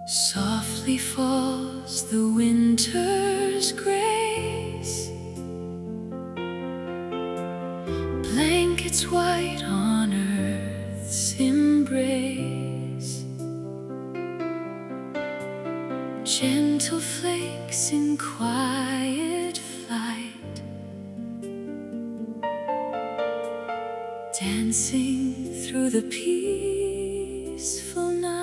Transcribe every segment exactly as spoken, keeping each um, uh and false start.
Softly falls the winter's grace, blankets white on earth's embrace, gentle flakes in quiet flight, dancing through the peaceful night.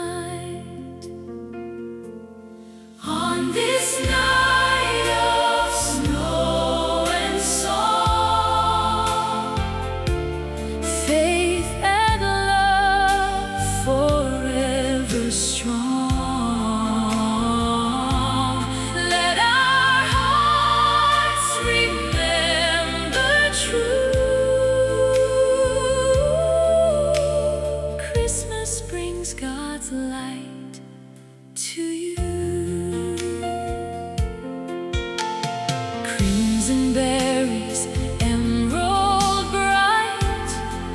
On this night of snow and song, faith and love forever strong. Let our hearts remember true. Christmas brings God's light to you. Crimson berries, emerald bright,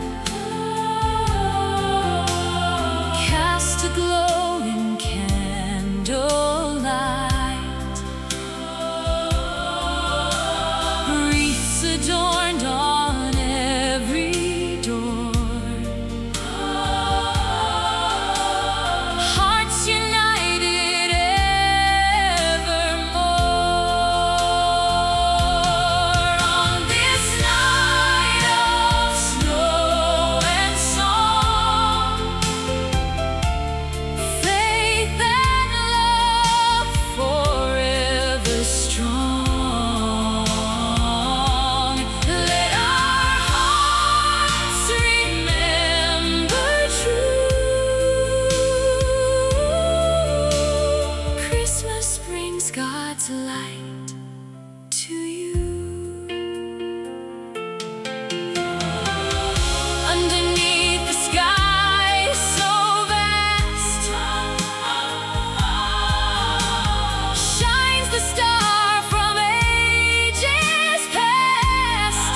cast a glow in candlelight. Wreaths adorned on every door, hearts united evermore. On this night of snow and song, faith and love forever strong. Let our hearts remember true. Christmas brings God's light to you. Underneath the sky so vast, shines the star from ages past,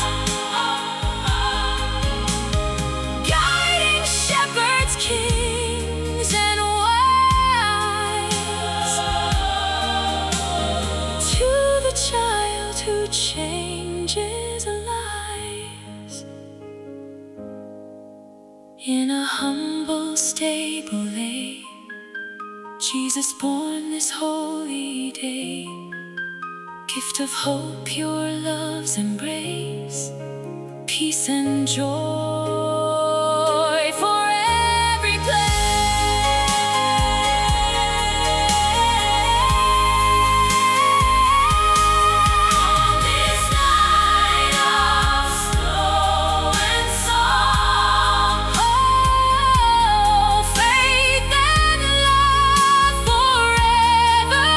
guiding shepherds, kings, and wise to the child who changes lives. In a humble stable lay Jesus born this holy day, gift of hope, pure love's embrace, peace and joy for every place. On this night of snow and song, oh, faith and love forever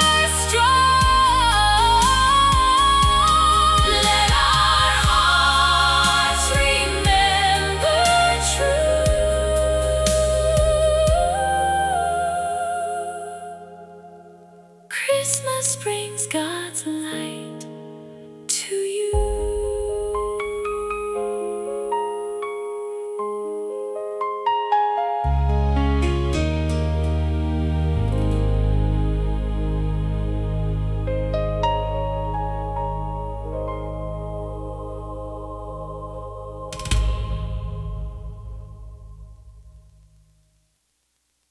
strong. Let our hearts remember true. Christmas brings God